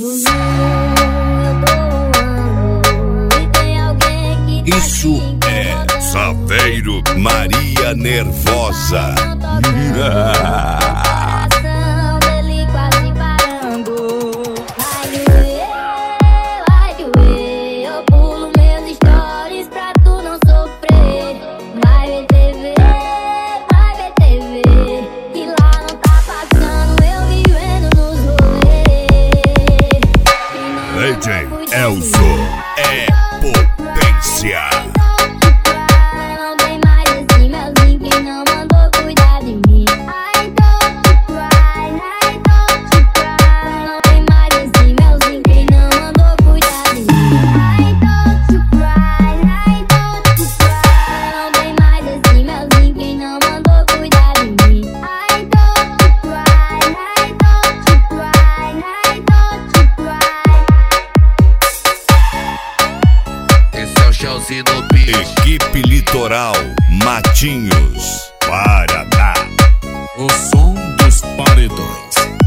Isso é Saveiro Maria Nervosa. DJ Elzo é potência. Não tem mais esse melzinho, quem não mandou cuidar de mim. I don't cry, I don't cry. Não tem mais esse melzinho, quem não mandou cuidar de mim. I don't cry, I don't cry. Não tem mais esse melzinho, quem não mandou cuidar de mim. I don't cry, I don't cry, I don't cry. Esse é o Chelsea do beat. Equipe Litoral Matinhos, Paraná. O som dos paredões.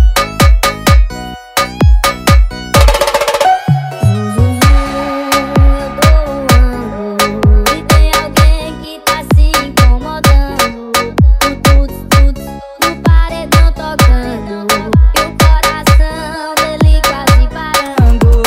E tem alguém que tá se incomodando. No paredão tocando. E o coração dele quase parando.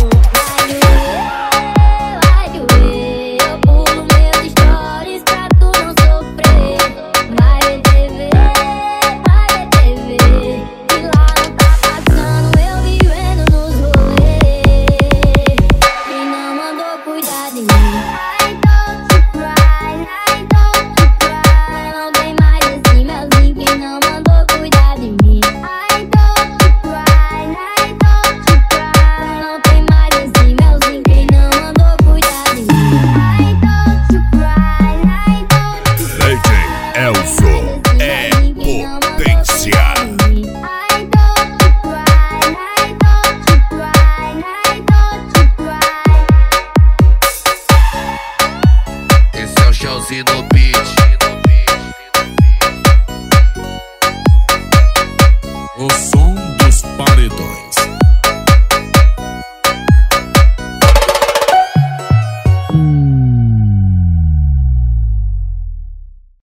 Vai doer. Eu pulo meus stories pra tu não sofrer. Vai ver TV, vai ver TV. E lá não tá passando, eu vivendo nos rolês. Quem não mandou cuidar de mim. I don't cry, I don't cry. Não tem mais esse melzinho, quem não mandou cuidar de mim. I don't cry, I don't cry. Não tem mais esse melzinho, quem não mandou cuidar de mim. I don't cry, I don't cry. DJ Elzo é potência. I don't cry, I don't cry, I don't cry. Esse é o Chelsea do beat. O som dos paredões.